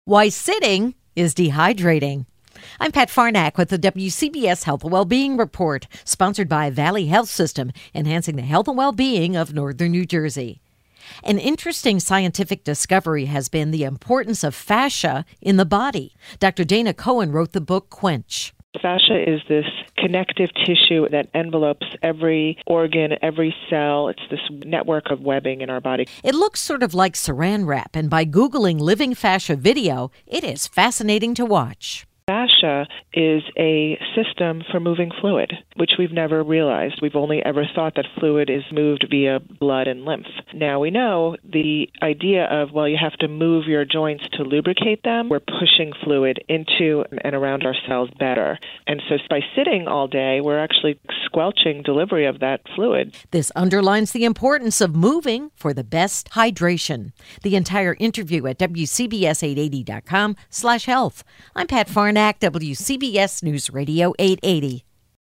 Why sitting is dehydrating. I'm Pat Farnack with the WCBS Health and Wellbeing Report, sponsored by Valley Health System, enhancing the health and well-being of northern New Jersey. An interesting scientific discovery has been the importance of fascia in the body. Dr. Dana Cohen wrote the book Quench. Fascia is this connective tissue that envelopes every organ, every cell. It's this network of webbing in our body. It looks sort of like saran wrap, and by Googling living fascia video, it is fascinating to watch. Fascia is a system for moving fluid, which we've never realized. We've only ever thought that fluid is moved via blood and lymph. Now we know the idea of, well, you have to move your joints to lubricate them. We're pushing fluid into and around our cells better. And so by sitting all day, we're actually squelching delivery of that fluid. This underlines the importance of moving for the best hydration. The entire interview at WCBS880.com/health. I'm Pat Farnack, WCBS News Radio 880.